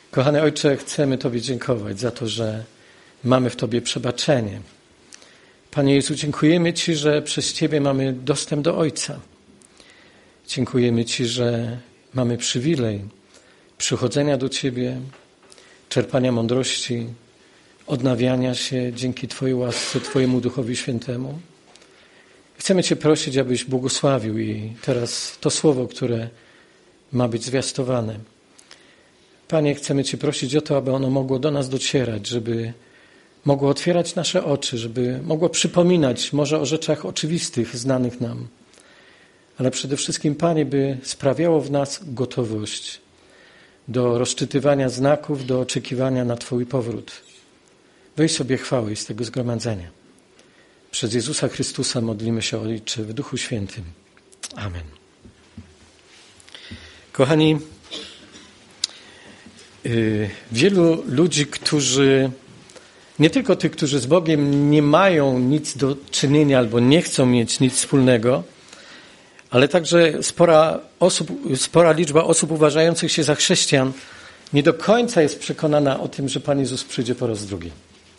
Kochany Ojcze, chcemy Tobie dziękować za to, że mamy w Tobie przebaczenie. Panie Jezu, dziękujemy Ci, że przez Ciebie mamy dostęp do Ojca. Dziękujemy Ci, że mamy przywilej przychodzenia do Ciebie, czerpania mądrości, odnawiania się dzięki Twojej łasce, Twojemu Duchowi Świętemu. Chcemy Cię prosić, abyś błogosławił i teraz to słowo, które ma być zwiastowane. Panie, chcemy Cię prosić o to, aby ono mogło do nas docierać, żeby mogło otwierać nasze oczy, żeby mogło przypominać może o rzeczach oczywistych, znanych nam. Ale przede wszystkim, Panie, by sprawiało w nas gotowość do rozczytywania znaków, do oczekiwania na Twój powrót. Weź sobie chwały z tego zgromadzenia. Przez Jezusa Chrystusa modlimy się, Ojcze, w Duchu Świętym. Amen. Kochani, wielu ludzi, którzy, nie tylko tych, którzy z Bogiem nie mają nic do czynienia albo nie chcą mieć nic wspólnego, ale także spora liczba osób uważających się za chrześcijan nie do końca jest przekonana o tym, że Pan Jezus przyjdzie po raz drugi.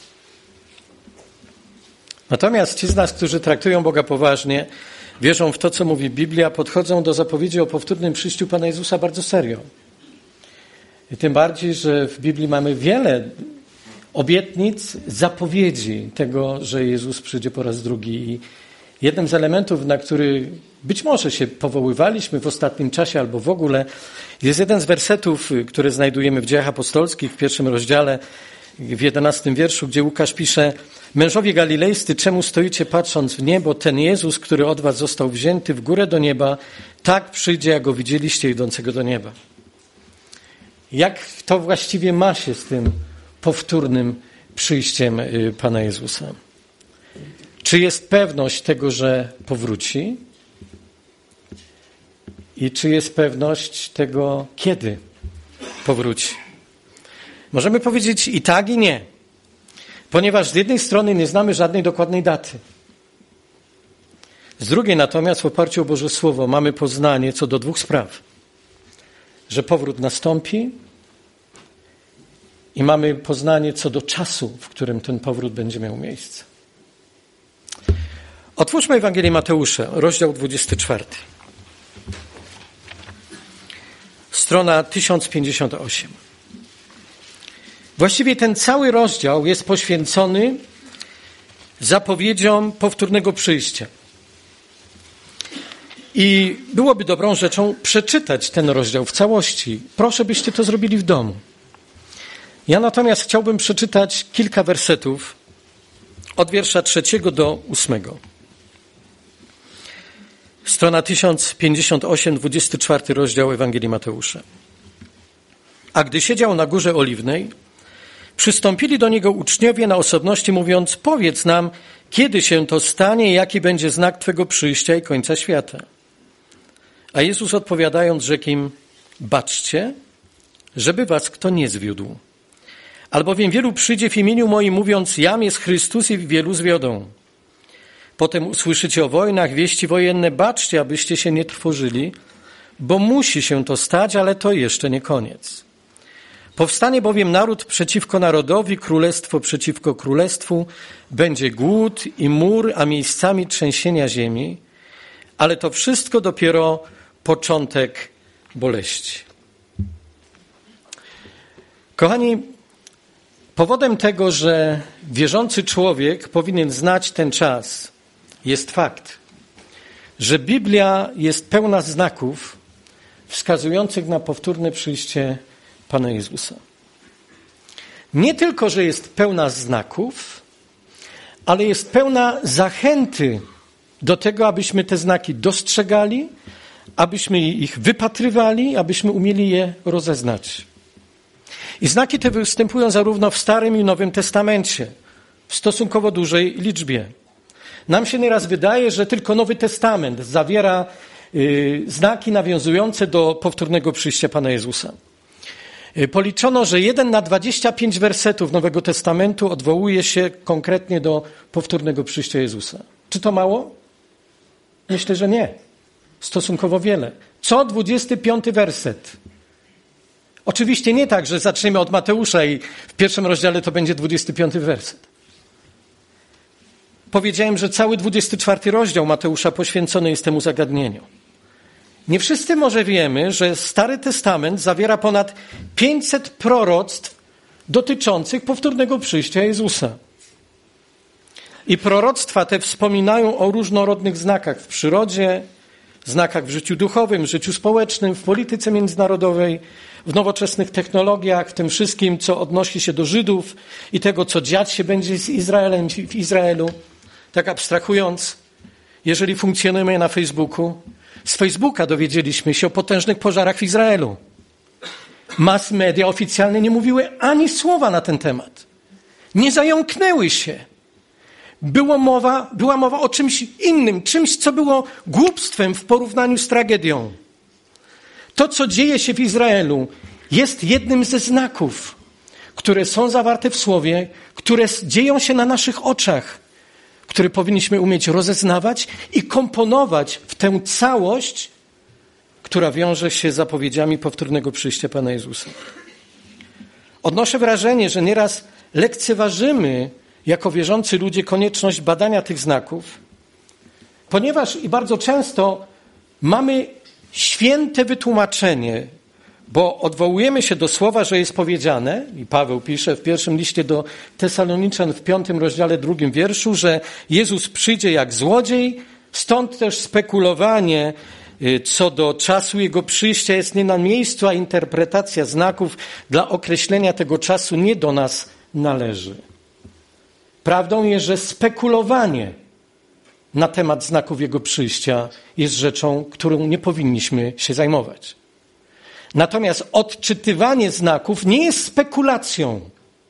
Natomiast ci z nas, którzy traktują Boga poważnie, wierzą w to, co mówi Biblia, podchodzą do zapowiedzi o powtórnym przyjściu Pana Jezusa bardzo serio. I tym bardziej, że w Biblii mamy wiele obietnic, zapowiedzi tego, że Jezus przyjdzie po raz drugi. I jednym z elementów, na który być może się powoływaliśmy w ostatnim czasie albo w ogóle, jest jeden z wersetów, które znajdujemy w Dziejach Apostolskich w 1 rozdziale, w 11 wierszu, gdzie Łukasz pisze: Mężowie galilejscy, czemu stoicie patrząc w niebo? Ten Jezus, który od was został wzięty w górę do nieba, tak przyjdzie, jak go widzieliście idącego do nieba. Jak to właściwie ma się z tym powtórnym przyjściem Pana Jezusa? Czy jest pewność tego, że powróci? I czy jest pewność tego, kiedy powróci? Możemy powiedzieć i tak, i nie. Ponieważ z jednej strony nie znamy żadnej dokładnej daty. Z drugiej natomiast w oparciu o Boże Słowo mamy poznanie co do dwóch spraw. Że powrót nastąpi i mamy poznanie co do czasu, w którym ten powrót będzie miał miejsce. Otwórzmy Ewangelię Mateusza, rozdział 24. Strona 1058. Właściwie ten cały rozdział jest poświęcony zapowiedziom powtórnego przyjścia. I byłoby dobrą rzeczą przeczytać ten rozdział w całości. Proszę, byście to zrobili w domu. Ja natomiast chciałbym przeczytać kilka wersetów od wiersza 3 do 8. Strona 1058, 24 rozdział Ewangelii Mateusza. A gdy siedział na Górze Oliwnej, przystąpili do niego uczniowie na osobności, mówiąc: powiedz nam, kiedy się to stanie i jaki będzie znak Twego przyjścia i końca świata. A Jezus odpowiadając rzekł im: baczcie, żeby was kto nie zwiódł. Albowiem wielu przyjdzie w imieniu moim, mówiąc: jam jest Chrystus, i wielu zwiodą. Potem usłyszycie o wojnach, wieści wojenne. Baczcie, abyście się nie trwożyli, bo musi się to stać, ale to jeszcze nie koniec. Powstanie bowiem naród przeciwko narodowi, królestwo przeciwko królestwu, będzie głód i mór, a miejscami trzęsienia ziemi, ale to wszystko dopiero początek boleści. Kochani, powodem tego, że wierzący człowiek powinien znać ten czas, jest fakt, że Biblia jest pełna znaków wskazujących na powtórne przyjście Pana Jezusa. Nie tylko, że jest pełna znaków, ale jest pełna zachęty do tego, abyśmy te znaki dostrzegali, abyśmy ich wypatrywali, abyśmy umieli je rozeznać. I znaki te występują zarówno w Starym i Nowym Testamencie, w stosunkowo dużej liczbie. Nam się nieraz wydaje, że tylko Nowy Testament zawiera znaki nawiązujące do powtórnego przyjścia Pana Jezusa. Policzono, że 1 na 25 wersetów Nowego Testamentu odwołuje się konkretnie do powtórnego przyjścia Jezusa. Czy to mało? Myślę, że nie. Stosunkowo wiele. Co 25 werset Oczywiście nie tak, że zaczniemy od Mateusza i w pierwszym rozdziale to będzie 25 werset. Powiedziałem, że cały 24 rozdział Mateusza poświęcony jest temu zagadnieniu. Nie wszyscy może wiemy, że Stary Testament zawiera ponad 500 proroctw dotyczących powtórnego przyjścia Jezusa. I proroctwa te wspominają o różnorodnych znakach w przyrodzie, znakach w życiu duchowym, w życiu społecznym, w polityce międzynarodowej, w nowoczesnych technologiach, w tym wszystkim, co odnosi się do Żydów i tego, co dziać się będzie z Izraelem w Izraelu. Tak abstrahując, jeżeli funkcjonujemy na Facebooku, z Facebooka dowiedzieliśmy się o potężnych pożarach w Izraelu. Mass media oficjalne nie mówiły ani słowa na ten temat. Nie zająknęły się. Była mowa o czymś innym, czymś, co było głupstwem w porównaniu z tragedią. To, co dzieje się w Izraelu, jest jednym ze znaków, które są zawarte w Słowie, które dzieją się na naszych oczach, które powinniśmy umieć rozeznawać i komponować w tę całość, która wiąże się z zapowiedziami powtórnego przyjścia Pana Jezusa. Odnoszę wrażenie, że nieraz lekceważymy jako wierzący ludzie konieczność badania tych znaków, ponieważ i bardzo często mamy święte wytłumaczenie, bo odwołujemy się do słowa, że jest powiedziane, i Paweł pisze w pierwszym liście do Tesaloniczan w 5 rozdziale 2 wierszu, że Jezus przyjdzie jak złodziej, stąd też spekulowanie co do czasu Jego przyjścia jest nie na miejscu, a interpretacja znaków dla określenia tego czasu nie do nas należy. Prawdą jest, że spekulowanie na temat znaków Jego przyjścia jest rzeczą, którą nie powinniśmy się zajmować. Natomiast odczytywanie znaków nie jest spekulacją,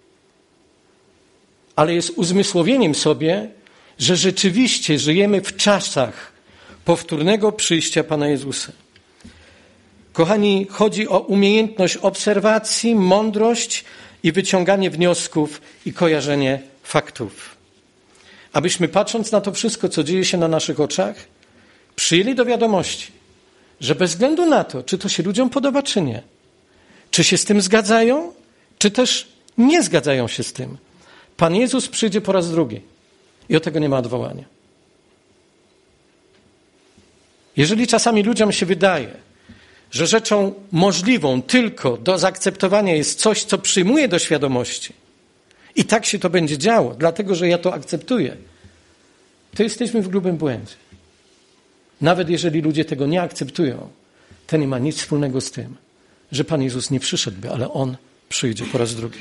ale jest uzmysłowieniem sobie, że rzeczywiście żyjemy w czasach powtórnego przyjścia Pana Jezusa. Kochani, chodzi o umiejętność obserwacji, mądrość i wyciąganie wniosków i kojarzenie faktów. Abyśmy patrząc na to wszystko, co dzieje się na naszych oczach, przyjęli do wiadomości, że bez względu na to, czy to się ludziom podoba, czy nie, czy się z tym zgadzają, czy też nie zgadzają się z tym, Pan Jezus przyjdzie po raz drugi i od tego nie ma odwołania. Jeżeli czasami ludziom się wydaje, że rzeczą możliwą tylko do zaakceptowania jest coś, co przyjmuje do świadomości i tak się to będzie działo, dlatego że ja to akceptuję, to jesteśmy w grubym błędzie. Nawet jeżeli ludzie tego nie akceptują, to nie ma nic wspólnego z tym, że Pan Jezus nie przyszedłby, ale On przyjdzie po raz drugi.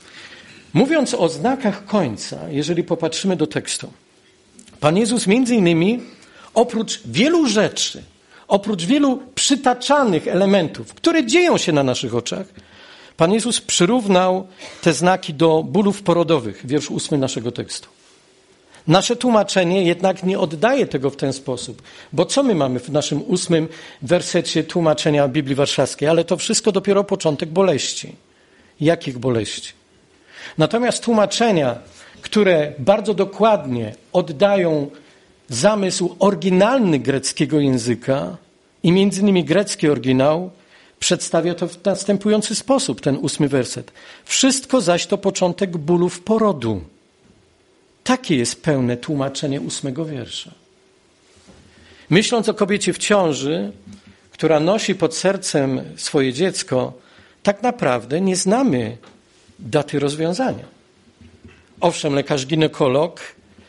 Mówiąc o znakach końca, jeżeli popatrzymy do tekstu, Pan Jezus między innymi oprócz wielu rzeczy, oprócz wielu przytaczanych elementów, które dzieją się na naszych oczach, Pan Jezus przyrównał te znaki do bólów porodowych, wiersz 8 naszego tekstu. Nasze tłumaczenie jednak nie oddaje tego w ten sposób, bo co my mamy w naszym 8 wersecie tłumaczenia Biblii Warszawskiej? Ale to wszystko dopiero początek boleści. Jakich boleści? Natomiast tłumaczenia, które bardzo dokładnie oddają zamysł oryginalny greckiego języka i między innymi grecki oryginał, przedstawia to w następujący sposób, ten 8 werset. Wszystko zaś to początek bólów porodu. Takie jest pełne tłumaczenie 8 wiersza. Myśląc o kobiecie w ciąży, która nosi pod sercem swoje dziecko, tak naprawdę nie znamy daty rozwiązania. Owszem, lekarz ginekolog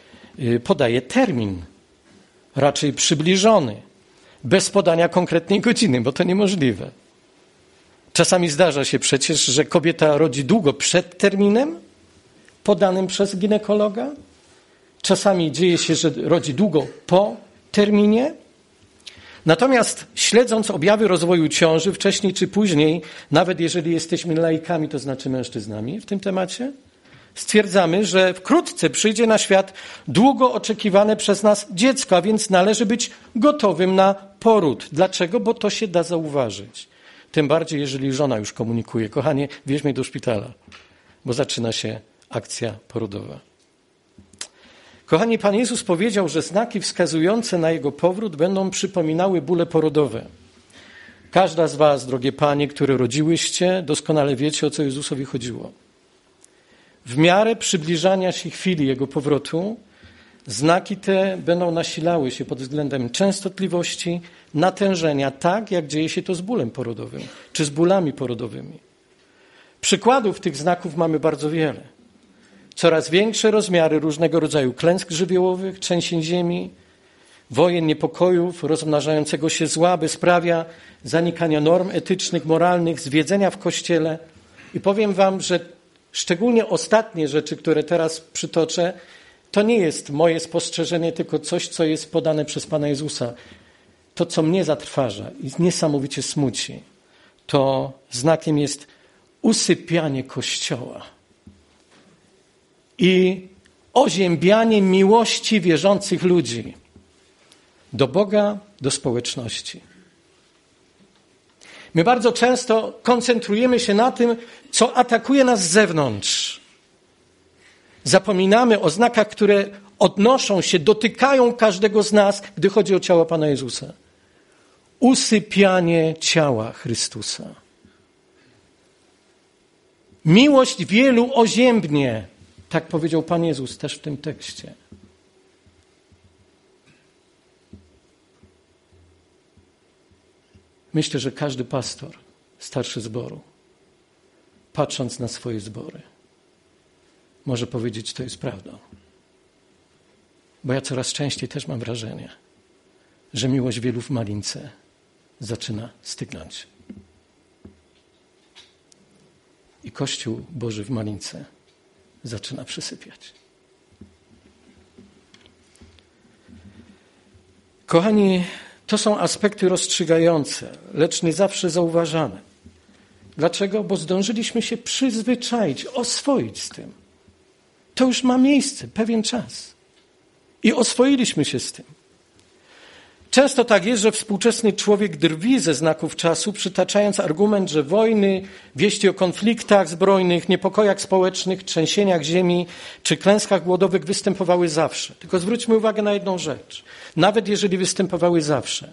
podaje termin, raczej przybliżony, bez podania konkretnej godziny, bo to niemożliwe. Czasami zdarza się przecież, że kobieta rodzi długo przed terminem podanym przez ginekologa. Czasami dzieje się, że rodzi długo po terminie. Natomiast śledząc objawy rozwoju ciąży wcześniej czy później, nawet jeżeli jesteśmy laikami, to znaczy mężczyznami w tym temacie, stwierdzamy, że wkrótce przyjdzie na świat długo oczekiwane przez nas dziecko, a więc należy być gotowym na poród. Dlaczego? Bo to się da zauważyć. Tym bardziej, jeżeli żona już komunikuje. Kochanie, wieź mnie do szpitala, bo zaczyna się akcja porodowa. Kochani, Pan Jezus powiedział, że znaki wskazujące na Jego powrót będą przypominały bóle porodowe. Każda z was, drogie panie, które rodziłyście, doskonale wiecie, o co Jezusowi chodziło. W miarę przybliżania się chwili Jego powrotu, znaki te będą nasilały się pod względem częstotliwości, natężenia, tak jak dzieje się to z bólem porodowym, czy z bólami porodowymi. Przykładów tych znaków mamy bardzo wiele. Coraz większe rozmiary różnego rodzaju klęsk żywiołowych, trzęsień ziemi, wojen, niepokojów, rozmnażającego się zła bezprawia, zanikania norm etycznych, moralnych, zwiedzenia w Kościele. I powiem wam, że szczególnie ostatnie rzeczy, które teraz przytoczę, to nie jest moje spostrzeżenie, tylko coś, co jest podane przez Pana Jezusa. To, co mnie zatrważa i niesamowicie smuci, to znakiem jest usypianie Kościoła i oziębianie miłości wierzących ludzi do Boga, do społeczności. My bardzo często koncentrujemy się na tym, co atakuje nas z zewnątrz. Zapominamy o znakach, które odnoszą się, dotykają każdego z nas, gdy chodzi o ciało Pana Jezusa. Usypianie ciała Chrystusa. Miłość wielu oziębnie, tak powiedział Pan Jezus też w tym tekście. Myślę, że każdy pastor, starszy zboru, patrząc na swoje zbory, może powiedzieć, to jest prawdą. Bo ja coraz częściej też mam wrażenie, że miłość wielu w Malince zaczyna stygnąć. I Kościół Boży w Malince zaczyna przysypiać. Kochani, to są aspekty rozstrzygające, lecz nie zawsze zauważane. Dlaczego? Bo zdążyliśmy się przyzwyczaić, oswoić z tym. To już ma miejsce, pewien czas. I oswoiliśmy się z tym. Często tak jest, że współczesny człowiek drwi ze znaków czasu, przytaczając argument, że wojny, wieści o konfliktach zbrojnych, niepokojach społecznych, trzęsieniach ziemi czy klęskach głodowych występowały zawsze. Tylko zwróćmy uwagę na jedną rzecz. Nawet jeżeli występowały zawsze,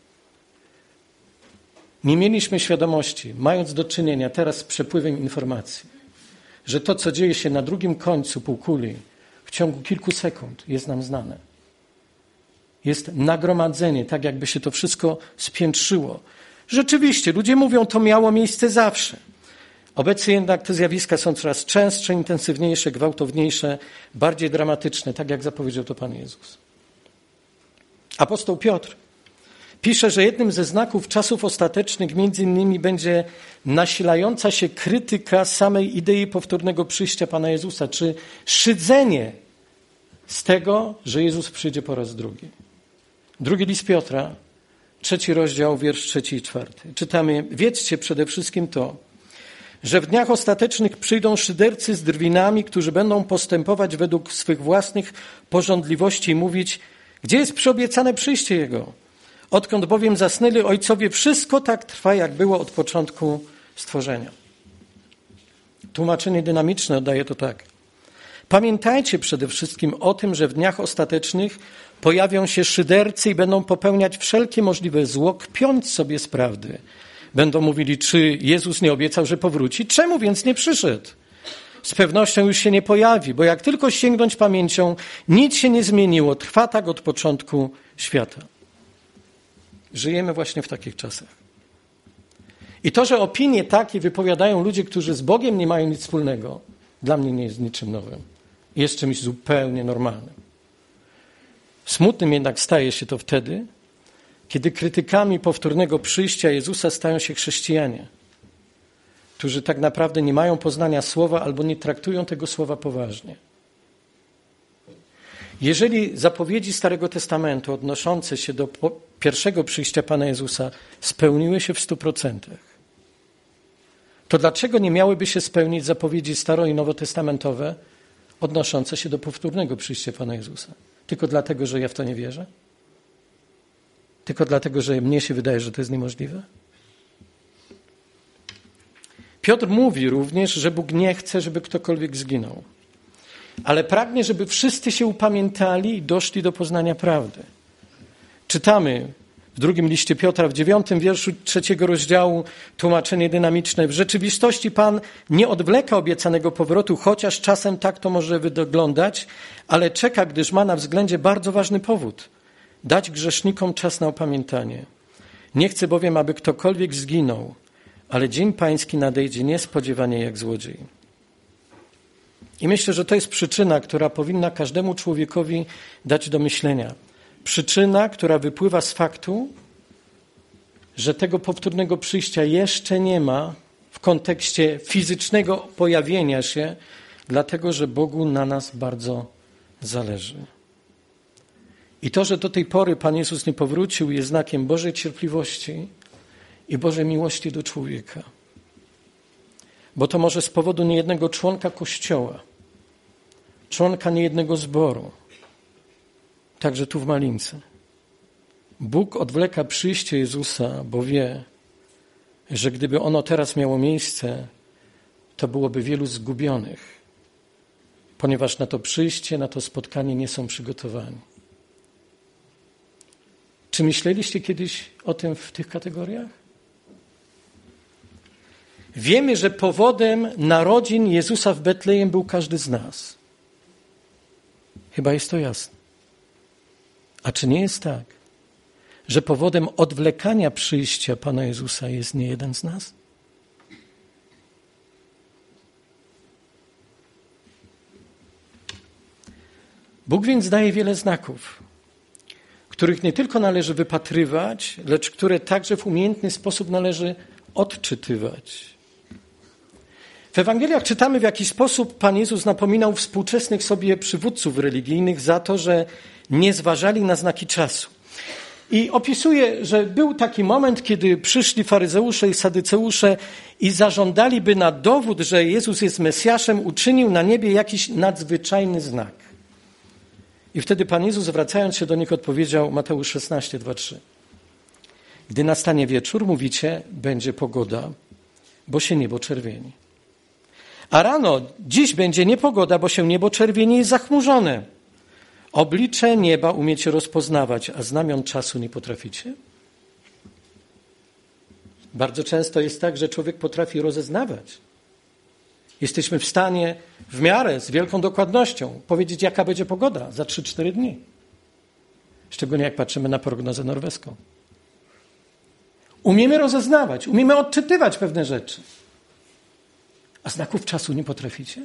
nie mieliśmy świadomości, mając do czynienia teraz z przepływem informacji, że to, co dzieje się na drugim końcu półkuli w ciągu kilku sekund, jest nam znane. Jest nagromadzenie, tak jakby się to wszystko spiętrzyło. Rzeczywiście, ludzie mówią, to miało miejsce zawsze. Obecnie jednak te zjawiska są coraz częstsze, intensywniejsze, gwałtowniejsze, bardziej dramatyczne, tak jak zapowiedział to Pan Jezus. Apostoł Piotr pisze, że jednym ze znaków czasów ostatecznych między innymi będzie nasilająca się krytyka samej idei powtórnego przyjścia Pana Jezusa, czy szydzenie z tego, że Jezus przyjdzie po raz drugi. Drugi list Piotra, 3 rozdział, wiersz 3 i 4. Czytamy, wiedzcie przede wszystkim to, że w dniach ostatecznych przyjdą szydercy z drwinami, którzy będą postępować według swych własnych pożądliwości i mówić, gdzie jest przyobiecane przyjście Jego? Odkąd bowiem zasnęli ojcowie, wszystko tak trwa, jak było od początku stworzenia. Tłumaczenie dynamiczne oddaje to tak. Pamiętajcie przede wszystkim o tym, że w dniach ostatecznych pojawią się szydercy i będą popełniać wszelkie możliwe zło, kpiąc sobie z prawdy. Będą mówili, czy Jezus nie obiecał, że powróci? Czemu więc nie przyszedł? Z pewnością już się nie pojawi, bo jak tylko sięgnąć pamięcią, nic się nie zmieniło. Trwa tak od początku świata. Żyjemy właśnie w takich czasach. I to, że opinie takie wypowiadają ludzie, którzy z Bogiem nie mają nic wspólnego, dla mnie nie jest niczym nowym. Jest czymś zupełnie normalnym. Smutnym jednak staje się to wtedy, kiedy krytykami powtórnego przyjścia Jezusa stają się chrześcijanie, którzy tak naprawdę nie mają poznania słowa albo nie traktują tego słowa poważnie. Jeżeli zapowiedzi Starego Testamentu odnoszące się do pierwszego przyjścia Pana Jezusa spełniły się w 100%, to dlaczego nie miałyby się spełnić zapowiedzi staro- i nowotestamentowe odnoszące się do powtórnego przyjścia Pana Jezusa? Tylko dlatego, że ja w to nie wierzę? Tylko dlatego, że mnie się wydaje, że to jest niemożliwe? Piotr mówi również, że Bóg nie chce, żeby ktokolwiek zginął, ale pragnie, żeby wszyscy się upamiętali i doszli do poznania prawdy. Czytamy W drugim liście Piotra, w 9 wierszu 3 rozdziału, tłumaczenie dynamiczne. W rzeczywistości Pan nie odwleka obiecanego powrotu, chociaż czasem tak to może wyglądać, ale czeka, gdyż ma na względzie bardzo ważny powód. Dać grzesznikom czas na opamiętanie. Nie chce bowiem, aby ktokolwiek zginął, ale dzień pański nadejdzie niespodziewanie jak złodziej. I myślę, że to jest przyczyna, która powinna każdemu człowiekowi dać do myślenia. Przyczyna, która wypływa z faktu, że tego powtórnego przyjścia jeszcze nie ma w kontekście fizycznego pojawienia się, dlatego że Bogu na nas bardzo zależy. I to, że do tej pory Pan Jezus nie powrócił, jest znakiem Bożej cierpliwości i Bożej miłości do człowieka. Bo to może z powodu niejednego członka Kościoła, członka niejednego zboru, także tu w Malince. Bóg odwleka przyjście Jezusa, bo wie, że gdyby ono teraz miało miejsce, to byłoby wielu zgubionych, ponieważ na to przyjście, na to spotkanie nie są przygotowani. Czy myśleliście kiedyś o tym w tych kategoriach? Wiemy, że powodem narodzin Jezusa w Betlejem był każdy z nas. Chyba jest to jasne. A czy nie jest tak, że powodem odwlekania przyjścia Pana Jezusa jest niejeden z nas? Bóg więc daje wiele znaków, których nie tylko należy wypatrywać, lecz które także w umiejętny sposób należy odczytywać. W Ewangeliach czytamy, w jaki sposób Pan Jezus napominał współczesnych sobie przywódców religijnych za to, że nie zważali na znaki czasu. I opisuje, że był taki moment, kiedy przyszli faryzeusze i sadyceusze i zażądali, by na dowód, że Jezus jest Mesjaszem, uczynił na niebie jakiś nadzwyczajny znak. I wtedy Pan Jezus, zwracając się do nich, odpowiedział, Mateusz 16, 2, 3. Gdy nastanie wieczór, mówicie, będzie pogoda, bo się niebo czerwieni. A rano, dziś będzie niepogoda, bo się niebo czerwieni i zachmurzone. Oblicze nieba umiecie rozpoznawać, a znamion czasu nie potraficie? Bardzo często jest tak, że człowiek potrafi rozeznawać. Jesteśmy w stanie w miarę, z wielką dokładnością powiedzieć, jaka będzie pogoda za 3-4 dni. Szczególnie jak patrzymy na prognozę norweską. Umiemy rozeznawać, umiemy odczytywać pewne rzeczy. A znaków czasu nie potraficie?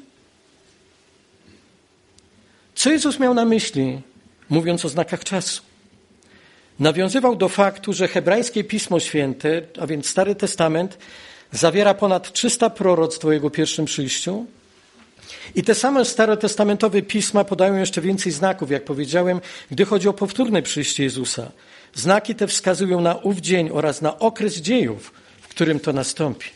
Co Jezus miał na myśli, mówiąc o znakach czasu? Nawiązywał do faktu, że hebrajskie Pismo Święte, a więc Stary Testament, zawiera ponad 300 proroctw o Jego pierwszym przyjściu. I te same starotestamentowe pisma podają jeszcze więcej znaków, jak powiedziałem, gdy chodzi o powtórne przyjście Jezusa. Znaki te wskazują na ów dzień oraz na okres dziejów, w którym to nastąpi.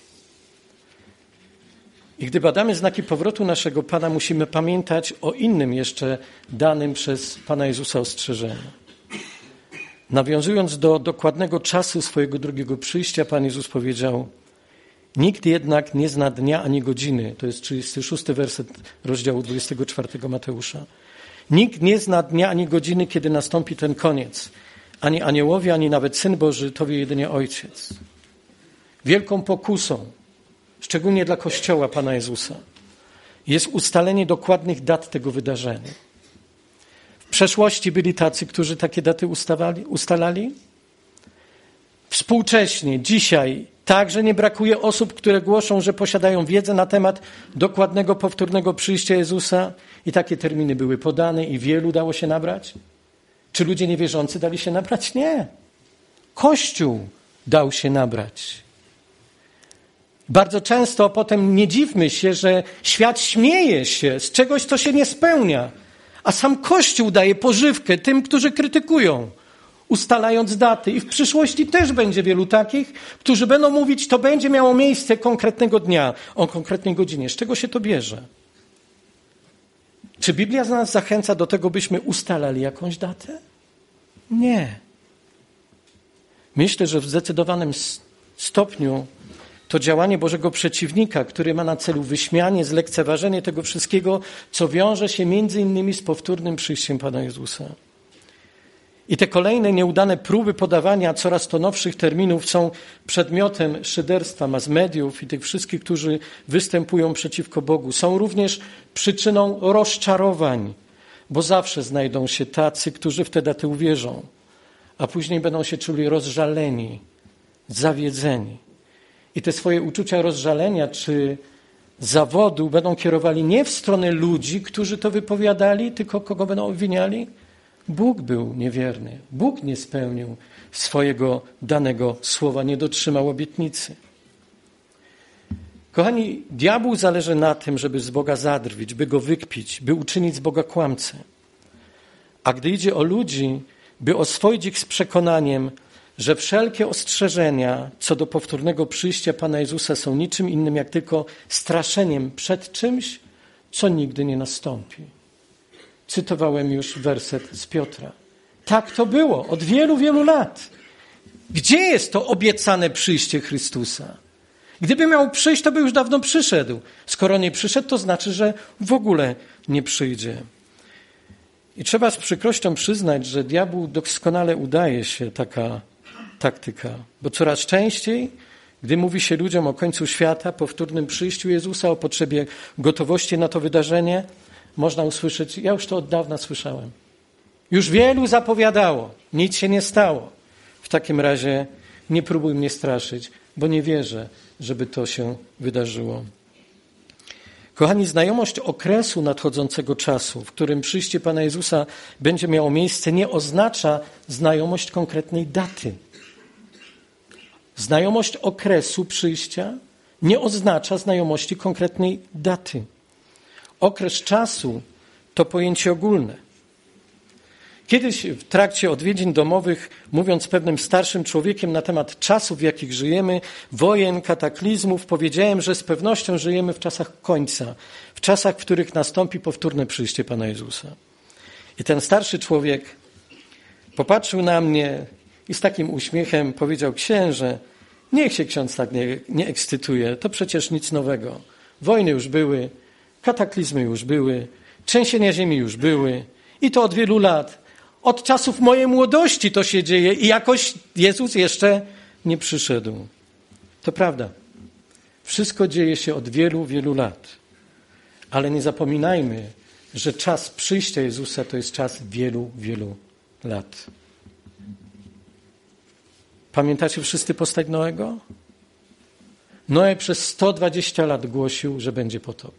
I gdy badamy znaki powrotu naszego Pana, musimy pamiętać o innym jeszcze danym przez Pana Jezusa ostrzeżeniu. Nawiązując do dokładnego czasu swojego drugiego przyjścia, Pan Jezus powiedział: nikt jednak nie zna dnia ani godziny. To jest 36 werset rozdziału 24 Mateusza. Nikt nie zna dnia ani godziny, kiedy nastąpi ten koniec. Ani aniołowie, ani nawet Syn Boży, to wie jedynie Ojciec. Wielką pokusą, szczególnie dla Kościoła Pana Jezusa, jest ustalenie dokładnych dat tego wydarzenia. W przeszłości byli tacy, którzy takie daty ustalali. Współcześnie, dzisiaj także nie brakuje osób, które głoszą, że posiadają wiedzę na temat dokładnego, powtórnego przyjścia Jezusa i takie terminy były podane i wielu dało się nabrać. Czy ludzie niewierzący dali się nabrać? Nie. Kościół dał się nabrać. Bardzo często potem nie dziwmy się, że świat śmieje się z czegoś, co się nie spełnia, a sam Kościół daje pożywkę tym, którzy krytykują, ustalając daty. I w przyszłości też będzie wielu takich, którzy będą mówić, to będzie miało miejsce konkretnego dnia, o konkretnej godzinie. Z czego się to bierze? Czy Biblia nas zachęca do tego, byśmy ustalali jakąś datę? Nie. Myślę, że w zdecydowanym stopniu to działanie Bożego przeciwnika, który ma na celu wyśmianie, zlekceważenie tego wszystkiego, co wiąże się między innymi z powtórnym przyjściem Pana Jezusa. I te kolejne nieudane próby podawania coraz to nowszych terminów są przedmiotem szyderstwa mass mediów i tych wszystkich, którzy występują przeciwko Bogu. Są również przyczyną rozczarowań, bo zawsze znajdą się tacy, którzy w te daty uwierzą, a później będą się czuli rozżaleni, zawiedzeni. I te swoje uczucia rozżalenia czy zawodu będą kierowali nie w stronę ludzi, którzy to wypowiadali, tylko kogo będą obwiniali? Bóg był niewierny. Bóg nie spełnił swojego danego słowa, nie dotrzymał obietnicy. Kochani, diabłu zależy na tym, żeby z Boga zadrwić, by go wykpić, by uczynić z Boga kłamcę. A gdy idzie o ludzi, by oswoić ich z przekonaniem, że wszelkie ostrzeżenia co do powtórnego przyjścia Pana Jezusa są niczym innym, jak tylko straszeniem przed czymś, co nigdy nie nastąpi. Cytowałem już werset z Piotra. Tak to było od wielu, wielu lat. Gdzie jest to obiecane przyjście Chrystusa? Gdyby miał przyjść, to by już dawno przyszedł. Skoro nie przyszedł, to znaczy, że w ogóle nie przyjdzie. I trzeba z przykrością przyznać, że diabłu doskonale udaje się taka taktyka, bo coraz częściej, gdy mówi się ludziom o końcu świata, powtórnym przyjściu Jezusa, o potrzebie gotowości na to wydarzenie, można usłyszeć, ja już to od dawna słyszałem. Już wielu zapowiadało, nic się nie stało. W takim razie nie próbuj mnie straszyć, bo nie wierzę, żeby to się wydarzyło. Kochani, znajomość okresu nadchodzącego czasu, w którym przyjście Pana Jezusa będzie miało miejsce, nie oznacza znajomość konkretnej daty. Znajomość okresu przyjścia nie oznacza znajomości konkretnej daty. Okres czasu to pojęcie ogólne. Kiedyś w trakcie odwiedzin domowych, mówiąc z pewnym starszym człowiekiem na temat czasów, w jakich żyjemy, wojen, kataklizmów, powiedziałem, że z pewnością żyjemy w czasach końca, w czasach, w których nastąpi powtórne przyjście Pana Jezusa. I ten starszy człowiek popatrzył na mnie i z takim uśmiechem powiedział, księże, niech się ksiądz tak nie ekscytuje, to przecież nic nowego. Wojny już były, kataklizmy już były, trzęsienia ziemi już były i to od wielu lat. Od czasów mojej młodości to się dzieje i jakoś Jezus jeszcze nie przyszedł. To prawda. Wszystko dzieje się od wielu, wielu lat. Ale nie zapominajmy, że czas przyjścia Jezusa to jest czas wielu, wielu lat. Pamiętacie wszyscy postać Noego? Noe przez 120 lat głosił, że będzie potop.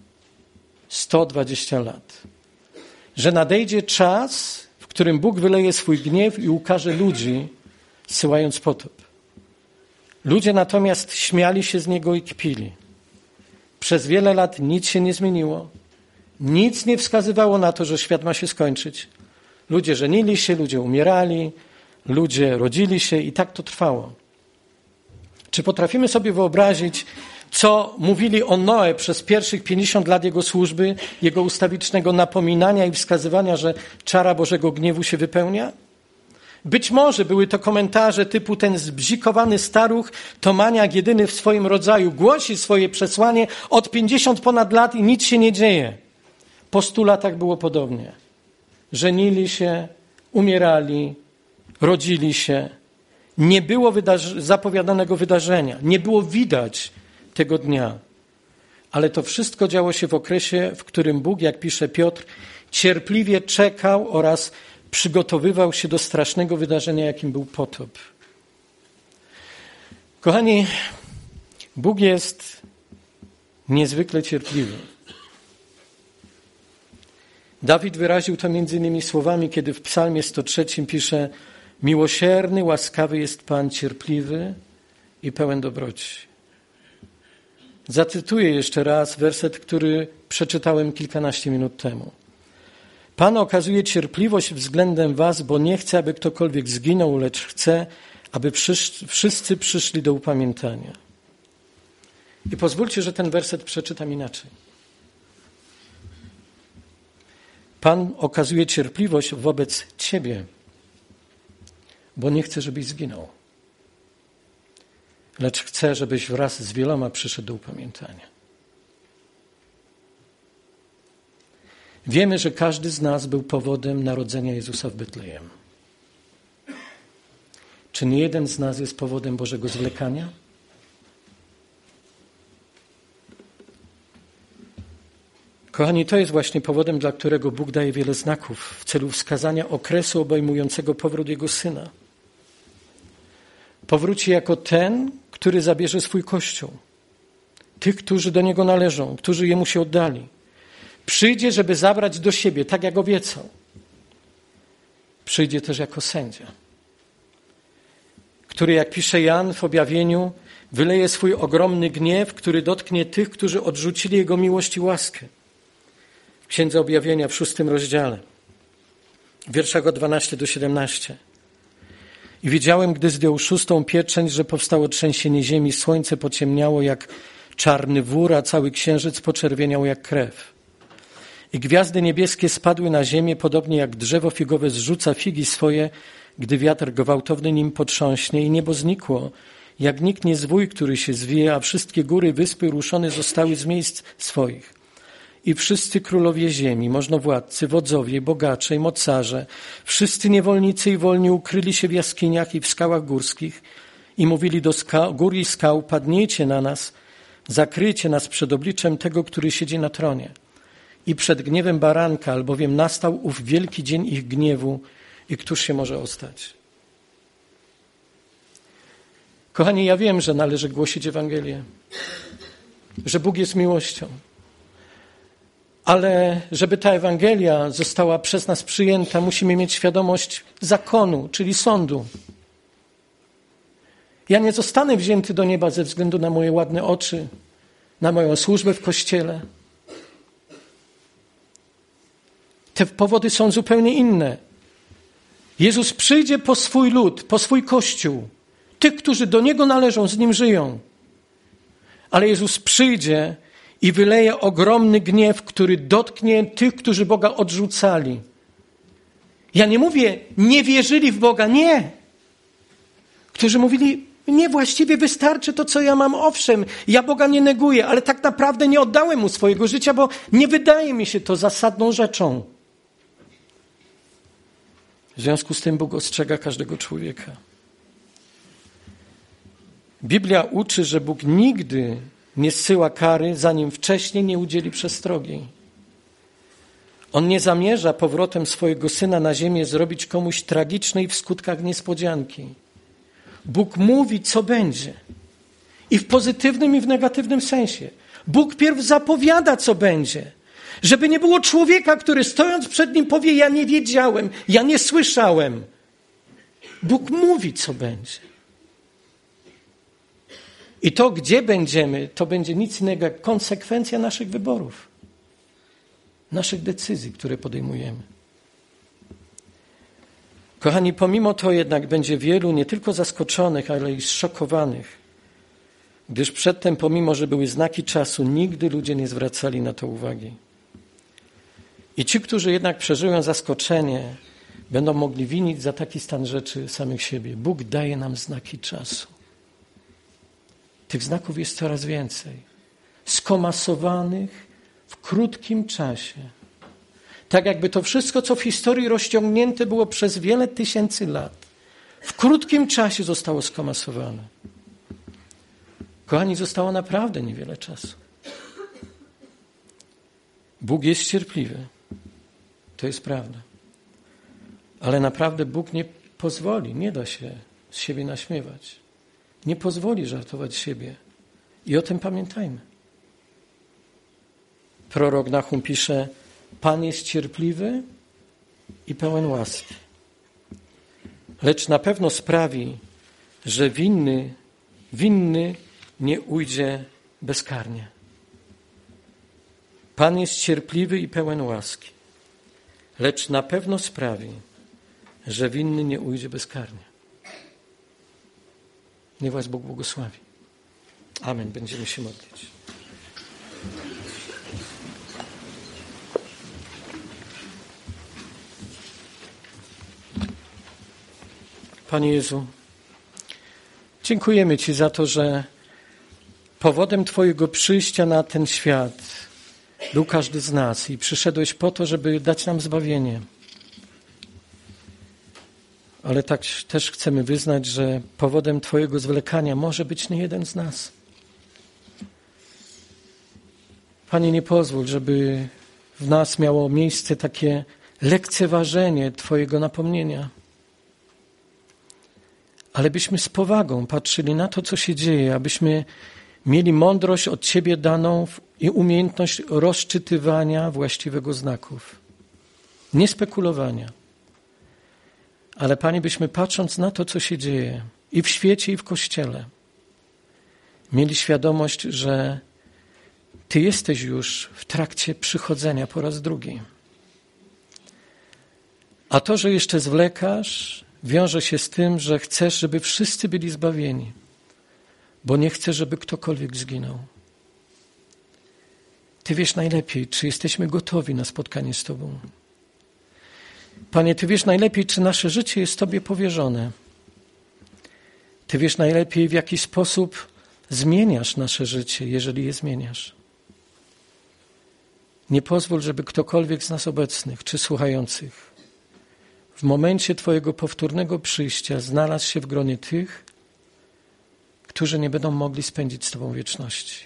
120 lat. Że nadejdzie czas, w którym Bóg wyleje swój gniew i ukarze ludzi, zsyłając potop. Ludzie natomiast śmiali się z niego i kpili. Przez wiele lat nic się nie zmieniło. Nic nie wskazywało na to, że świat ma się skończyć. Ludzie żenili się, ludzie umierali, ludzie rodzili się i tak to trwało. Czy potrafimy sobie wyobrazić, co mówili o Noe przez pierwszych 50 lat jego służby, jego ustawicznego napominania i wskazywania, że czara Bożego gniewu się wypełnia? Być może były to komentarze typu ten zbzikowany staruch to maniak jedyny w swoim rodzaju, głosi swoje przesłanie od 50 ponad lat i nic się nie dzieje. Po 100 latach było podobnie. Żenili się, umierali, rodzili się. Nie było zapowiadanego wydarzenia, nie było widać tego dnia. Ale to wszystko działo się w okresie, w którym Bóg, jak pisze Piotr, cierpliwie czekał oraz przygotowywał się do strasznego wydarzenia, jakim był potop. Kochani, Bóg jest niezwykle cierpliwy. Dawid wyraził to między innymi słowami, kiedy w Psalmie 103 pisze: miłosierny, łaskawy jest Pan, cierpliwy i pełen dobroci. Zacytuję jeszcze raz werset, który przeczytałem kilkanaście minut temu. Pan okazuje cierpliwość względem was, bo nie chce, aby ktokolwiek zginął, lecz chce, aby wszyscy przyszli do upamiętania. I pozwólcie, że ten werset przeczytam inaczej. Pan okazuje cierpliwość wobec ciebie, bo nie chce, żebyś zginął, lecz chce, żebyś wraz z wieloma przyszedł do upamiętania. Wiemy, że każdy z nas był powodem narodzenia Jezusa w Betlejem. Czy nie jeden z nas jest powodem Bożego zwlekania? Kochani, to jest właśnie powodem, dla którego Bóg daje wiele znaków w celu wskazania okresu obejmującego powrót Jego Syna. Powróci jako ten, który zabierze swój Kościół. Tych, którzy do Niego należą, którzy Jemu się oddali. Przyjdzie, żeby zabrać do siebie, tak jak obiecał. Przyjdzie też jako sędzia, który, jak pisze Jan w objawieniu, wyleje swój ogromny gniew, który dotknie tych, którzy odrzucili Jego miłość i łaskę. W Księdze Objawienia w 6 rozdziale, w wierszach od 12 do 17. I widziałem, gdy zdjął 6. pieczęć, że powstało trzęsienie ziemi, słońce pociemniało jak czarny wór, a cały księżyc poczerwieniał jak krew. I gwiazdy niebieskie spadły na ziemię, podobnie jak drzewo figowe zrzuca figi swoje, gdy wiatr gwałtowny nim potrząśnie, i niebo znikło, jak niknie zwój, który się zwije, a wszystkie góry, wyspy ruszone zostały z miejsc swoich. I wszyscy królowie ziemi, możnowładcy, wodzowie, bogacze i mocarze, wszyscy niewolnicy i wolni ukryli się w jaskiniach i w skałach górskich i mówili do gór i skał: padnijcie na nas, zakryjcie nas przed obliczem tego, który siedzi na tronie i przed gniewem baranka, albowiem nastał ów wielki dzień ich gniewu i któż się może ostać. Kochani, ja wiem, że należy głosić Ewangelię, że Bóg jest miłością. Ale żeby ta Ewangelia została przez nas przyjęta, musimy mieć świadomość zakonu, czyli sądu. Ja nie zostanę wzięty do nieba ze względu na moje ładne oczy, na moją służbę w Kościele. Te powody są zupełnie inne. Jezus przyjdzie po swój lud, po swój Kościół, tych, którzy do Niego należą, z Nim żyją. Ale Jezus przyjdzie i wyleje ogromny gniew, który dotknie tych, którzy Boga odrzucali. Ja nie mówię, nie wierzyli w Boga, nie. Którzy mówili, nie, właściwie wystarczy to, co ja mam, owszem, ja Boga nie neguję, ale tak naprawdę nie oddałem Mu swojego życia, bo nie wydaje mi się to zasadną rzeczą. W związku z tym Bóg ostrzega każdego człowieka. Biblia uczy, że Bóg nigdy nie zsyła kary, zanim wcześniej nie udzieli przestrogi. On nie zamierza powrotem swojego Syna na ziemię zrobić komuś tragicznej w skutkach niespodzianki. Bóg mówi, co będzie. I w pozytywnym, i w negatywnym sensie. Bóg pierw zapowiada, co będzie. Żeby nie było człowieka, który stojąc przed Nim powie, ja nie wiedziałem, ja nie słyszałem. Bóg mówi, co będzie. I to, gdzie będziemy, to będzie nic innego jak konsekwencja naszych wyborów. Naszych decyzji, które podejmujemy. Kochani, pomimo to jednak będzie wielu nie tylko zaskoczonych, ale i zszokowanych, gdyż przedtem, pomimo że były znaki czasu, nigdy ludzie nie zwracali na to uwagi. I ci, którzy jednak przeżyją zaskoczenie, będą mogli winić za taki stan rzeczy samych siebie. Bóg daje nam znaki czasu. Tych znaków jest coraz więcej. Skomasowanych w krótkim czasie. Tak jakby to wszystko, co w historii rozciągnięte było przez wiele tysięcy lat, w krótkim czasie zostało skomasowane. Kochani, zostało naprawdę niewiele czasu. Bóg jest cierpliwy. To jest prawda. Ale naprawdę Bóg nie pozwoli, nie da się z siebie naśmiewać. Nie pozwoli żartować siebie. I o tym pamiętajmy. Prorok Nahum pisze: Pan jest cierpliwy i pełen łaski, lecz na pewno sprawi, że winny nie ujdzie bezkarnie. Pan jest cierpliwy i pełen łaski, lecz na pewno sprawi, że winny nie ujdzie bezkarnie. Niech was Bóg błogosławi. Amen. Będziemy się modlić. Panie Jezu, dziękujemy Ci za to, że powodem Twojego przyjścia na ten świat był każdy z nas i przyszedłeś po to, żeby dać nam zbawienie. ale tak też chcemy wyznać, że powodem Twojego zwlekania może być niejeden z nas. Panie, nie pozwól, żeby w nas miało miejsce takie lekceważenie Twojego napomnienia, ale byśmy z powagą patrzyli na to, co się dzieje, abyśmy mieli mądrość od Ciebie daną i umiejętność rozczytywania właściwego znaków. Nie spekulowania. Ale Panie, byśmy patrząc na to, co się dzieje i w świecie, i w Kościele, mieli świadomość, że Ty jesteś już w trakcie przychodzenia po raz drugi. A to, że jeszcze zwlekasz, wiąże się z tym, że chcesz, żeby wszyscy byli zbawieni, bo nie chcesz, żeby ktokolwiek zginął. Ty wiesz najlepiej, czy jesteśmy gotowi na spotkanie z Tobą. Panie, Ty wiesz najlepiej, czy nasze życie jest Tobie powierzone. Ty wiesz najlepiej, w jaki sposób zmieniasz nasze życie, jeżeli je zmieniasz. Nie pozwól, żeby ktokolwiek z nas obecnych czy słuchających w momencie Twojego powtórnego przyjścia znalazł się w gronie tych, którzy nie będą mogli spędzić z Tobą wieczności.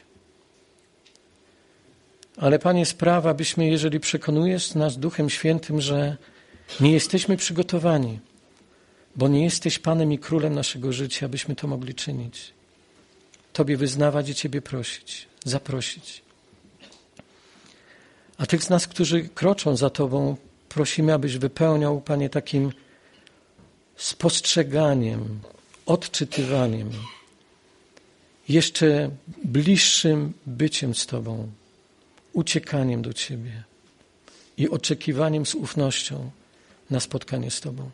Ale Panie, spraw, abyśmy, jeżeli przekonujesz nas Duchem Świętym, że nie jesteśmy przygotowani, bo nie jesteś Panem i Królem naszego życia, abyśmy to mogli czynić. Tobie wyznawać i Ciebie prosić, zaprosić. A tych z nas, którzy kroczą za Tobą, prosimy, abyś wypełniał, Panie, takim spostrzeganiem, odczytywaniem, jeszcze bliższym byciem z Tobą, uciekaniem do Ciebie i oczekiwaniem z ufnością na spotkanie z Tobą.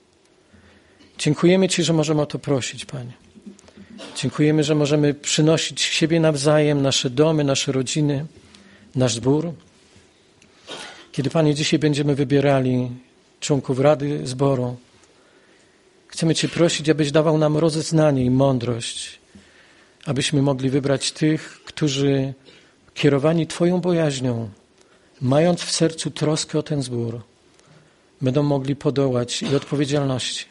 Dziękujemy Ci, że możemy o to prosić, Panie. Dziękujemy, że możemy przynosić siebie nawzajem, nasze domy, nasze rodziny, nasz zbór. Kiedy, Panie, dzisiaj będziemy wybierali członków Rady Zboru, chcemy Cię prosić, abyś dawał nam rozeznanie i mądrość, abyśmy mogli wybrać tych, którzy kierowani Twoją bojaźnią, mając w sercu troskę o ten zbór, będą mogli podołać i odpowiedzialności.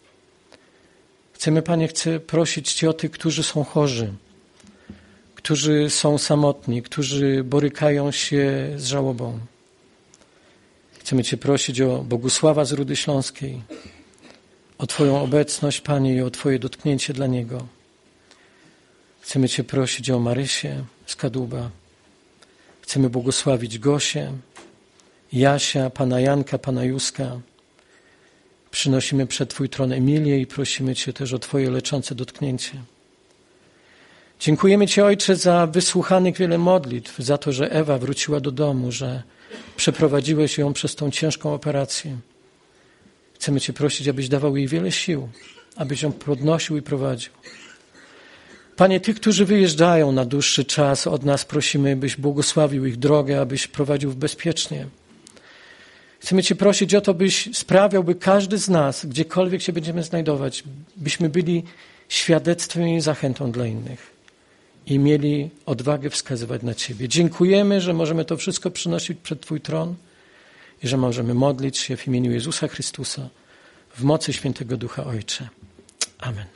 Chcemy, Panie, chcę prosić Cię o tych, którzy są chorzy, którzy są samotni, którzy borykają się z żałobą. Chcemy Cię prosić o Bogusława z Rudy Śląskiej, o Twoją obecność, Panie, i o Twoje dotknięcie dla niego. Chcemy Cię prosić o Marysię z Kadłuba. Chcemy błogosławić Gosię, Jasia, Pana Janka, Pana Józka. Przynosimy przed Twój tron Emilię i prosimy Cię też o Twoje leczące dotknięcie. Dziękujemy Ci, Ojcze, za wysłuchanych wiele modlitw, za to, że Ewa wróciła do domu, że przeprowadziłeś ją przez tą ciężką operację. Chcemy Cię prosić, abyś dawał jej wiele sił, abyś ją podnosił i prowadził. Panie, tych, którzy wyjeżdżają na dłuższy czas od nas, prosimy, byś błogosławił ich drogę, abyś prowadził bezpiecznie. Chcemy Cię prosić o to, byś sprawiał, by każdy z nas, gdziekolwiek się będziemy znajdować, byśmy byli świadectwem i zachętą dla innych i mieli odwagę wskazywać na Ciebie. Dziękujemy, że możemy to wszystko przynosić przed Twój tron i że możemy modlić się w imieniu Jezusa Chrystusa w mocy Świętego Ducha, Ojcze. Amen.